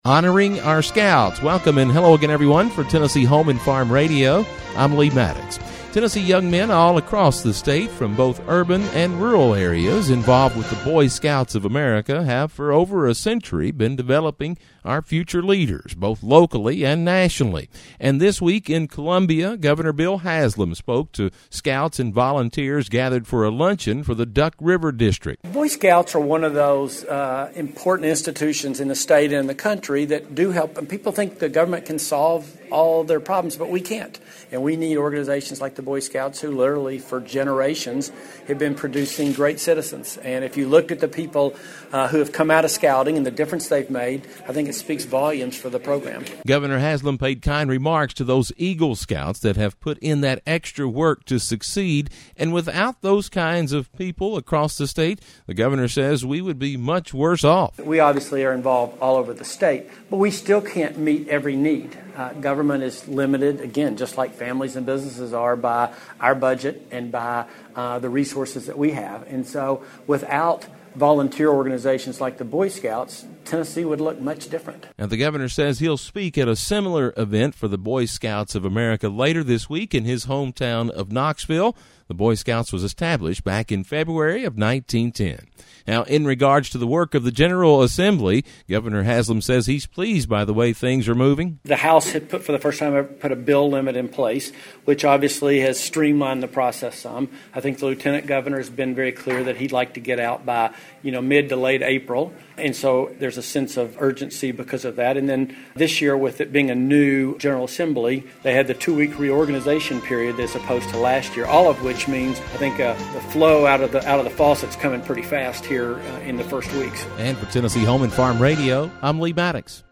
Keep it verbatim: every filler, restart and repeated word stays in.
Honoring our Scouts. Welcome and hello again, everyone, for Tennessee Home and Farm Radio. I'm Lee Maddox. Tennessee young men all across the state from both urban and rural areas involved with the Boy Scouts of America have for over a century been developing our future leaders, both locally and nationally. And this week in Columbia, Governor Bill Haslam spoke to scouts and volunteers gathered for a luncheon for the Duck River District. Boy Scouts are one of those uh, important institutions in the state and in the country that do help. And people think the government can solve all their problems, but we can't. And we need organizations like the Boy Scouts who literally for generations have been producing great citizens. And if you looked at the people uh, who have come out of scouting and the difference they've made, I think it speaks volumes for the program. Governor Haslam paid kind remarks to those Eagle Scouts that have put in that extra work to succeed. And without those kinds of people across the state, the governor says we would be much worse off. We obviously are involved all over the state, but we still can't meet every need. Uh, government is limited, again, just like families and businesses are, by our budget and by uh, the resources that we have. And so without volunteer organizations like the Boy Scouts, Tennessee would look much different. Now, the governor says he'll speak at a similar event for the Boy Scouts of America later this week in his hometown of Knoxville. The Boy Scouts was established back in February of nineteen ten. Now, in regards to the work of the General Assembly, Governor Haslam says he's pleased by the way things are moving. The House had put, for the first time ever, put a bill limit in place, which obviously has streamlined the process some. I think the Lieutenant Governor has been very clear that he'd like to get out by, you know, mid to late April. And so there's a sense of urgency because of that. And then this year, with it being a new General Assembly, they had the two-week reorganization period as opposed to last year, all of which means I think uh, the flow out of the out of the faucet's coming pretty fast here uh, in the first weeks. And for Tennessee Home and Farm Radio, I'm Lee Maddox.